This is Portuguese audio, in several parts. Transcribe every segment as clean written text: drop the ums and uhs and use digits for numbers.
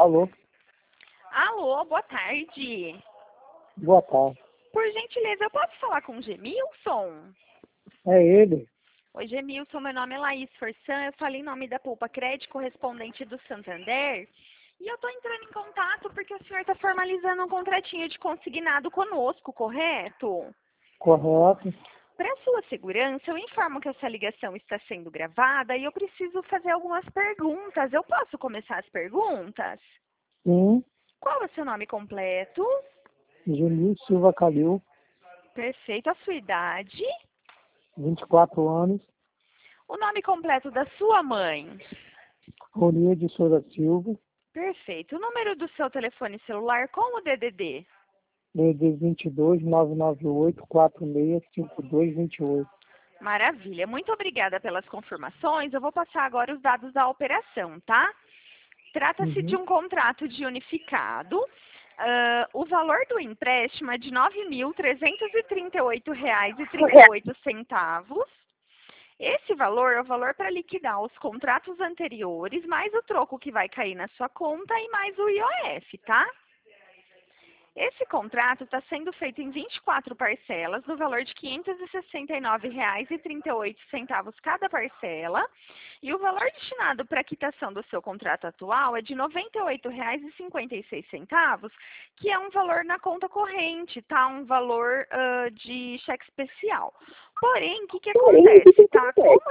Alô, Alô, boa tarde. boa tarde. Por gentileza, eu posso falar com o Gemilson? É ele? Oi, Gemilson, meu nome é Laís Forçan, eu falo em nome da Poupa Crédito, correspondente do Santander. E eu estou entrando em contato porque o senhor está formalizando um contratinho de consignado conosco, correto? Correto. Para sua segurança, eu informo que essa ligação está sendo gravada e eu preciso fazer algumas perguntas. Eu posso começar as perguntas? Sim, Qual é o seu nome completo? Genil Silva Calil, Perfeito. A sua idade? 24 anos, O nome completo da sua mãe? Rolia de Souza Silva, Perfeito. O número do seu telefone celular com o DDD? DD 22 998 465228. Maravilha. Muito obrigada pelas confirmações. Eu vou passar agora os dados da operação, tá? Trata-se de Uhum. um contrato de unificado. O valor do empréstimo é de R$ 9.338,38. Esse valor é o valor para liquidar os contratos anteriores, mais o troco que vai cair na sua conta e mais o IOF, tá? Esse contrato está sendo feito em 24 parcelas, no valor de R$ 569,38 cada parcela, e o valor destinado para a quitação do seu contrato atual é de R$ 98,56, que é um valor na conta corrente, tá? Um valor de cheque especial. Porém, o que acontece, tá? Como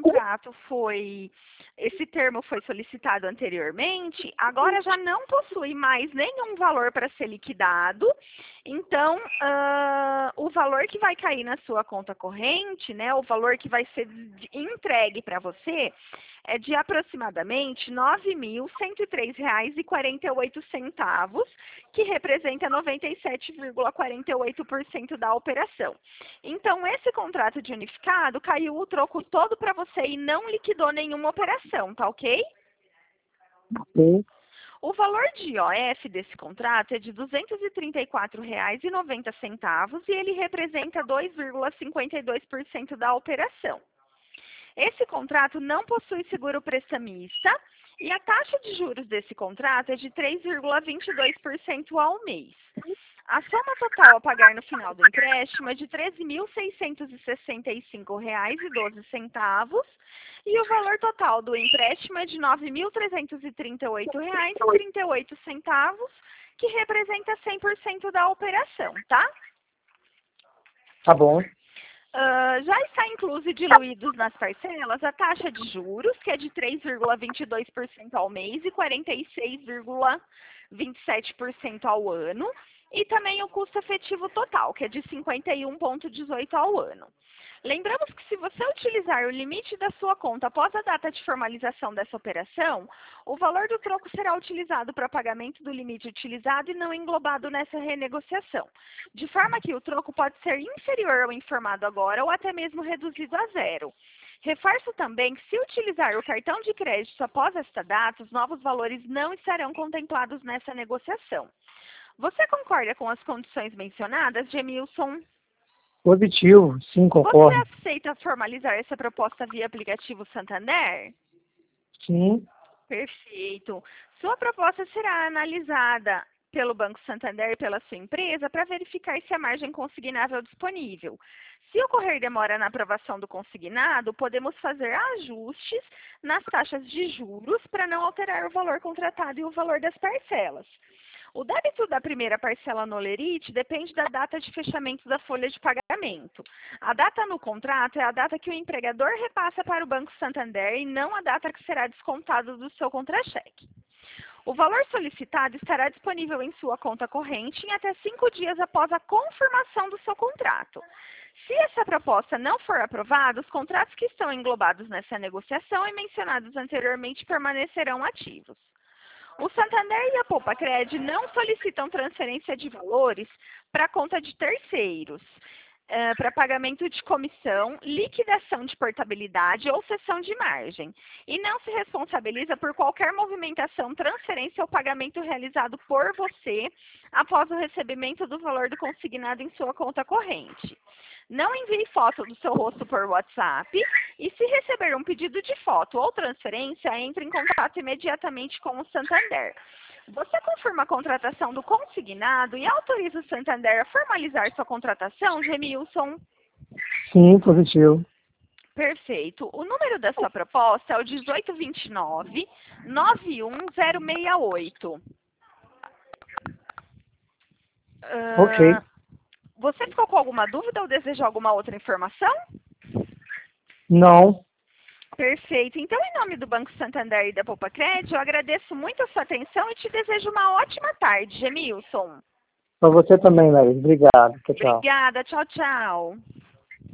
esse termo foi solicitado anteriormente, agora já não possui mais nenhum valor para ser liquidado. Então, o valor que vai cair na sua conta corrente, né, o valor que vai ser entregue para você, é de aproximadamente R$ 9.103,48, que representa 97,48% da operação. Então, esse contrato de unificado caiu o troco todo para você e não liquidou nenhuma operação, tá ok? Ok. O valor de IOF desse contrato é de R$ 234,90 e ele representa 2,52% da operação. Esse contrato não possui seguro prestamista e a taxa de juros desse contrato é de 3,22% ao mês. A soma total a pagar no final do empréstimo é de R$ 13.665,12 e o valor total do empréstimo é de R$ 9.338,38, que representa 100% da operação, tá? Tá bom. Já está incluso e diluídos nas parcelas a taxa de juros, que é de 3,22% ao mês e 46,27% ao ano, e também o custo efetivo total, que é de 51,18% ao ano. Lembramos que se você utilizar o limite da sua conta após a data de formalização dessa operação, o valor do troco será utilizado para pagamento do limite utilizado e não englobado nessa renegociação, de forma que o troco pode ser inferior ao informado agora ou até mesmo reduzido a zero. Reforço também que, se utilizar o cartão de crédito após esta data, os novos valores não estarão contemplados nessa negociação. Você concorda com as condições mencionadas, Gemilson? Positivo, sim, Você concordo. aceita formalizar essa proposta via aplicativo Santander? Sim, Perfeito. Sua proposta será analisada pelo Banco Santander e pela sua empresa para verificar se a margem consignável é disponível. Se ocorrer demora na aprovação do consignado, podemos fazer ajustes nas taxas de juros para não alterar o valor contratado e o valor das parcelas. O débito da primeira parcela no Lerite depende da data de fechamento da folha de pagamento. A data no contrato é a data que o empregador repassa para o Banco Santander e não a data que será descontado do seu contra-cheque. O valor solicitado estará disponível em sua conta corrente em até 5 dias após a confirmação do seu contrato. Se essa proposta não for aprovada, os contratos que estão englobados nessa negociação e mencionados anteriormente permanecerão ativos. O Santander e a Poupa Cred não solicitam transferência de valores para conta de terceiros, para pagamento de comissão, liquidação de portabilidade ou cessão de margem, e não se responsabiliza por qualquer movimentação, transferência ou pagamento realizado por você após o recebimento do valor do consignado em sua conta corrente. Não envie foto do seu rosto por WhatsApp e, se receber um pedido de foto ou transferência, entre em contato imediatamente com o Santander. Você confirma a contratação do consignado e autoriza o Santander a formalizar sua contratação, Gemilson? Sim, positivo. Perfeito. O número da sua proposta é o 1829-91068. Ok. Você ficou com alguma dúvida ou deseja alguma outra informação? Não. Perfeito. Então, em nome do Banco Santander e da Poupa Crédito, eu agradeço muito a sua atenção e te desejo uma ótima tarde, Gemilson. Para você também, Larissa. Obrigado. Tchau, tchau. Obrigada. Tchau, tchau.